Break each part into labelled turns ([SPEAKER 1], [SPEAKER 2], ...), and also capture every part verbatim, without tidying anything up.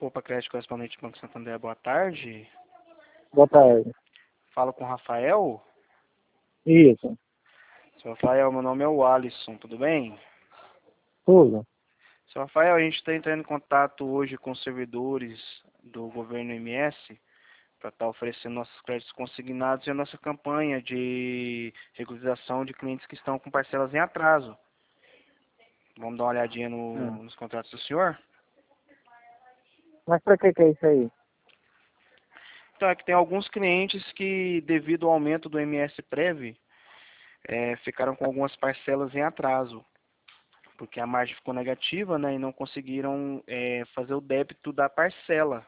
[SPEAKER 1] Poupa Crédito, correspondente do Banco Santander, boa tarde.
[SPEAKER 2] Boa tarde.
[SPEAKER 1] Falo com o Rafael.
[SPEAKER 2] Isso.
[SPEAKER 1] Seu Rafael, meu nome é o Alisson, tudo bem?
[SPEAKER 2] Tudo.
[SPEAKER 1] Seu Rafael, a gente está entrando em contato hoje com os servidores do governo M S para estar oferecendo nossos créditos consignados e a nossa campanha de regularização de clientes que estão com parcelas em atraso. Vamos dar uma olhadinha no,
[SPEAKER 2] Hum.
[SPEAKER 1] nos contratos do senhor?
[SPEAKER 2] Mas pra que que é isso aí?
[SPEAKER 1] Então, é que tem alguns clientes que, devido ao aumento do M S Prev, é, ficaram com algumas parcelas em atraso, porque a margem ficou negativa, né, e não conseguiram é, fazer o débito da parcela.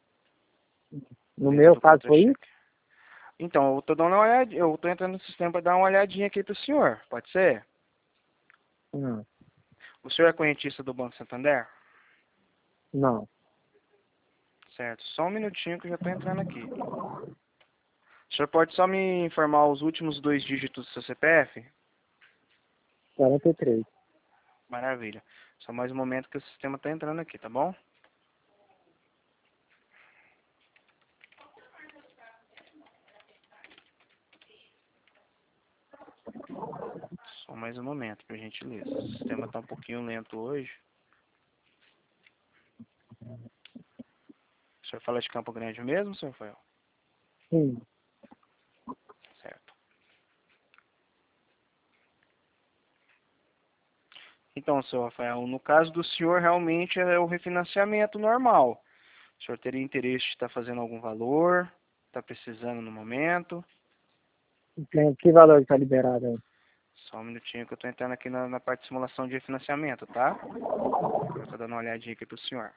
[SPEAKER 2] No
[SPEAKER 1] Dentro
[SPEAKER 2] meu
[SPEAKER 1] do
[SPEAKER 2] caso foi isso?
[SPEAKER 1] contra-cheque. Então, eu tô dando uma olhadinha, eu tô entrando no sistema para dar uma olhadinha aqui pro senhor, pode ser?
[SPEAKER 2] Hum.
[SPEAKER 1] O senhor é correntista do Banco Santander?
[SPEAKER 2] Não.
[SPEAKER 1] Certo, só um minutinho que eu já tô entrando aqui. O senhor pode só me informar os últimos dois dígitos do seu C P F?
[SPEAKER 2] quarenta e três.
[SPEAKER 1] Maravilha. Só mais um momento que o sistema tá entrando aqui, tá bom? Só mais um momento, por gentileza. O sistema tá um pouquinho lento hoje. O senhor fala de Campo Grande mesmo, senhor Rafael?
[SPEAKER 2] Sim.
[SPEAKER 1] Certo. Então, senhor Rafael, no caso do senhor, realmente é o refinanciamento normal. O senhor teria interesse de estar fazendo algum valor? Está precisando no momento?
[SPEAKER 2] Tem, que valor está liberado aí?
[SPEAKER 1] Só um minutinho que eu estou entrando aqui na, na parte de simulação de refinanciamento, tá? Eu estou dando uma olhadinha aqui para o senhor.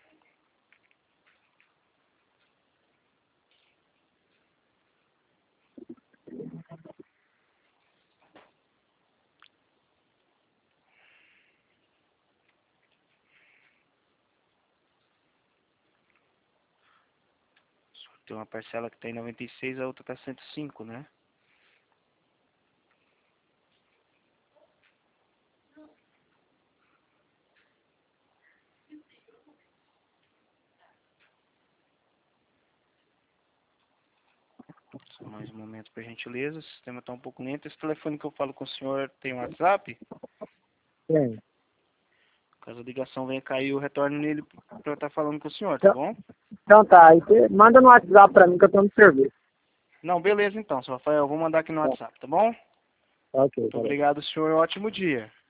[SPEAKER 1] Tem uma parcela que está em noventa e seis, a outra está cento e cinco, né? Só mais um momento, por gentileza. O sistema está um pouco lento. Esse telefone que eu falo com o senhor tem WhatsApp?
[SPEAKER 2] Tem.
[SPEAKER 1] Caso a ligação venha cair, eu retorno nele para eu estar falando com o senhor, tá
[SPEAKER 2] Então,
[SPEAKER 1] bom?
[SPEAKER 2] então tá, aí você manda no WhatsApp pra mim que eu tô no serviço.
[SPEAKER 1] Não, beleza então, senhor Rafael. Eu vou mandar aqui no
[SPEAKER 2] Tá.
[SPEAKER 1] WhatsApp, tá bom?
[SPEAKER 2] Ok,
[SPEAKER 1] Muito
[SPEAKER 2] valeu.
[SPEAKER 1] obrigado, senhor. Ótimo dia.